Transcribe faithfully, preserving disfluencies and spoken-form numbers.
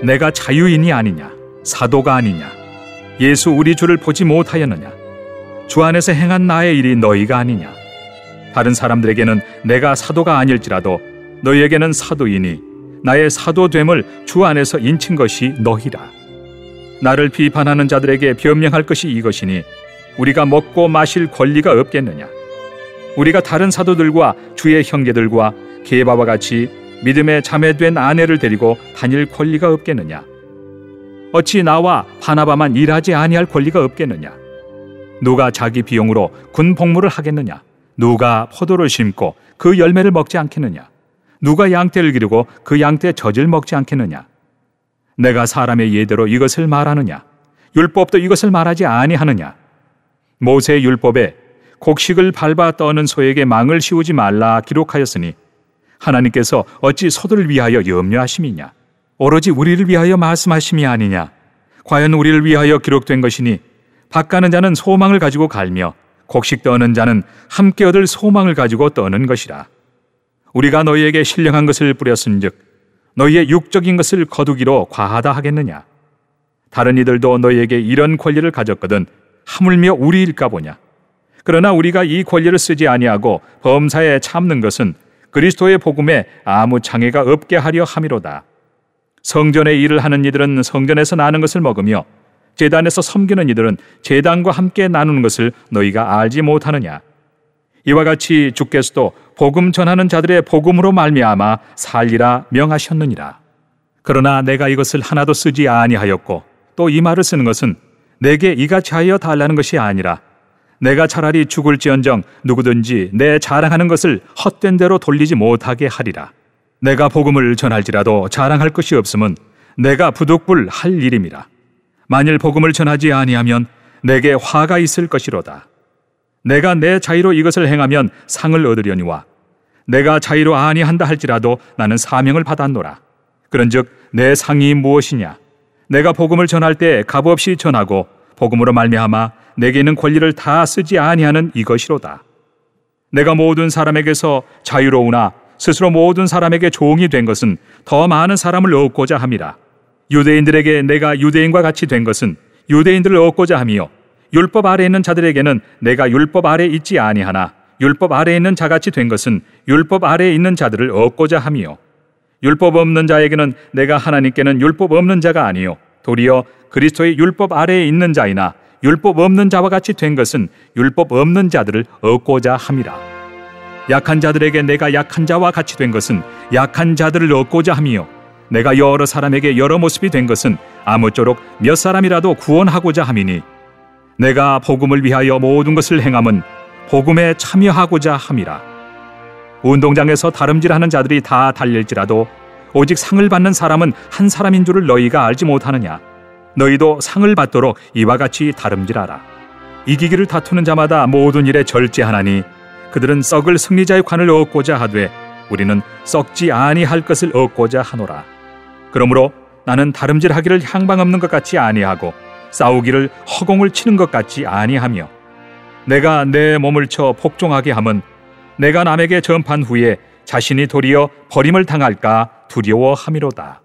내가 자유인이 아니냐, 사도가 아니냐, 예수 우리 주를 보지 못하였느냐, 주 안에서 행한 나의 일이 너희가 아니냐. 다른 사람들에게는 내가 사도가 아닐지라도 너희에게는 사도이니 나의 사도됨을 주 안에서 인친 것이 너희라. 나를 비판하는 자들에게 변명할 것이 이것이니 우리가 먹고 마실 권리가 없겠느냐. 우리가 다른 사도들과 주의 형제들과 게바와 같이 믿음에 자매된 아내를 데리고 다닐 권리가 없겠느냐. 어찌 나와 바나바만 일하지 아니할 권리가 없겠느냐. 누가 자기 비용으로 군 복무를 하겠느냐. 누가 포도를 심고 그 열매를 먹지 않겠느냐. 누가 양떼를 기르고 그 양떼 젖을 먹지 않겠느냐. 내가 사람의 예대로 이것을 말하느냐. 율법도 이것을 말하지 아니하느냐. 모세의 율법에 곡식을 밟아 떠는 소에게 망을 씌우지 말라 기록하였으니 하나님께서 어찌 소들을 위하여 염려하심이냐. 오로지 우리를 위하여 말씀하심이 아니냐. 과연 우리를 위하여 기록된 것이니 밭 가는 자는 소망을 가지고 갈며 곡식 떠는 자는 함께 얻을 소망을 가지고 떠는 것이라. 우리가 너희에게 신령한 것을 뿌렸은즉 너희의 육적인 것을 거두기로 과하다 하겠느냐. 다른 이들도 너희에게 이런 권리를 가졌거든 하물며 우리일까 보냐. 그러나 우리가 이 권리를 쓰지 아니하고 범사에 참는 것은 그리스도의 복음에 아무 장애가 없게 하려 함이로다. 성전의 일을 하는 이들은 성전에서 나는 것을 먹으며 제단에서 섬기는 이들은 제단과 함께 나누는 것을 너희가 알지 못하느냐. 이와 같이 주께서도 복음 전하는 자들의 복음으로 말미암아 살리라 명하셨느니라. 그러나 내가 이것을 하나도 쓰지 아니하였고 또 이 말을 쓰는 것은 내게 이같이 하여 달라는 것이 아니라 내가 차라리 죽을지언정 누구든지 내 자랑하는 것을 헛된 대로 돌리지 못하게 하리라. 내가 복음을 전할지라도 자랑할 것이 없음은 내가 부득불 할 일임이라. 만일 복음을 전하지 아니하면 내게 화가 있을 것이로다. 내가 내 자의로 이것을 행하면 상을 얻으려니와 내가 자의로 아니한다 할지라도 나는 사명을 받았노라. 그런즉 내 상이 무엇이냐. 내가 복음을 전할 때 값없이 전하고 복음으로 말미암아 내게 있는 권리를 다 쓰지 아니하는 이것이로다. 내가 모든 사람에게서 자유로우나 스스로 모든 사람에게 종이 된 것은 더 많은 사람을 얻고자 함이라. 유대인들에게 내가 유대인과 같이 된 것은 유대인들을 얻고자 함이요 율법 아래에 있는 자들에게는 내가 율법 아래에 있지 아니하나 율법 아래에 있는 자같이 된 것은 율법 아래에 있는 자들을 얻고자 함이요 율법 없는 자에게는 내가 하나님께는 율법 없는 자가 아니요 도리어 그리스도의 율법 아래에 있는 자이나 율법 없는 자와 같이 된 것은 율법 없는 자들을 얻고자 함이라. 약한 자들에게 내가 약한 자와 같이 된 것은 약한 자들을 얻고자 함이요 내가 여러 사람에게 여러 모습이 된 것은 아무쪼록 몇 사람이라도 구원하고자 함이니 내가 복음을 위하여 모든 것을 행함은 복음에 참여하고자 함이라. 운동장에서 다름질하는 자들이 다 달릴지라도 오직 상을 받는 사람은 한 사람인 줄을 너희가 알지 못하느냐. 너희도 상을 받도록 이와 같이 다름질하라. 이기기를 다투는 자마다 모든 일에 절제하나니 그들은 썩을 승리자의 관을 얻고자 하되 우리는 썩지 아니할 것을 얻고자 하노라. 그러므로 나는 다름질하기를 향방 없는 것 같이 아니하고 싸우기를 허공을 치는 것 같지 아니하며 내가 내 몸을 쳐 복종하게 함은 내가 남에게 전판 후에 자신이 도리어 버림을 당할까 두려워함이로다.